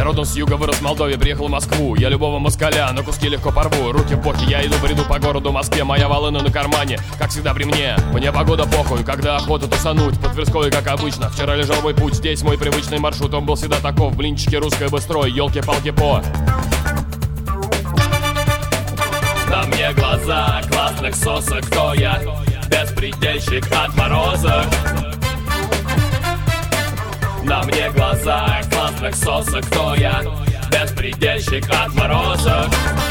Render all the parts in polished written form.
родом с юга, вырос в Молдове, приехал в Москву. Я любого москаля на куски легко порву. Руки в боки, я иду бреду по городу Москве. Моя волына на кармане, как всегда при мне. Мне погода похуй, когда охота тусануть. По Тверской, как обычно, вчера лежал мой путь. Здесь мой привычный маршрут, он был всегда таков. Блинчики, русское быстрой, елки-палки по. На мне глаза классных сосок, кто я? Беспредельщик отморозок. На мне глаза классных сосок, кто я? Беспредельщик отморозок.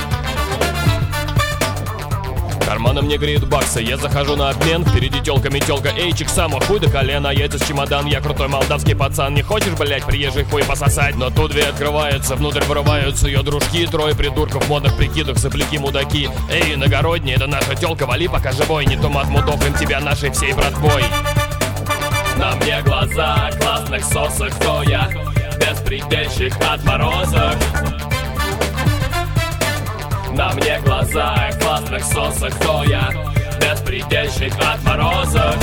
Карманы мне греют баксы, я захожу на обмен. Впереди тёлка, метёлка, эйчик, само хуй до колена. Яйца с чемодан, я крутой молдавский пацан. Не хочешь, блять, приезжий хуй пососать? Но тут дверь открывается, внутрь вырываются ее дружки. Трое придурков в модных прикидах, сопляки, мудаки. Эй, иногородний, это наша тёлка, вали пока живой. Не то мы отмудохаем тебя нашей всей братвой. На мне глаза классных сосок, кто я? Беспредельщик отморозок. На мне глаза классных сосок, кто я? Беспредельщик отморозок.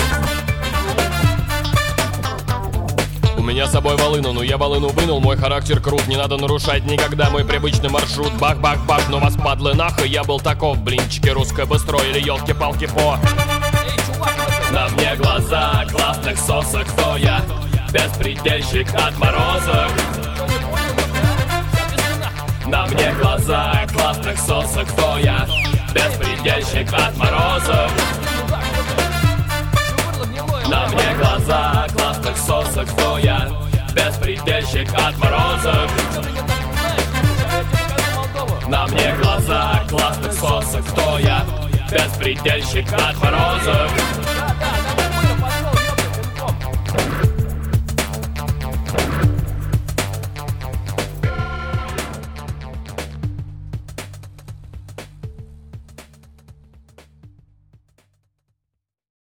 У меня с собой волына, но я волыну вынул. Мой характер крут, не надо нарушать никогда мой привычный маршрут. Бах-бах-бах, но вас падлы нахуй. Я был таков, блинчики, русское быстро или елки-палки по. На мне глаза классных сосок, кто я? Беспредельщик отморозок. На мне глаза классных сосок, кто я? Беспредельщик отморозок. На мне глаза классных сосок, кто я? Беспредельщик отморозок. На мне глаза классных сосок, кто я? Беспредельщик отморозок.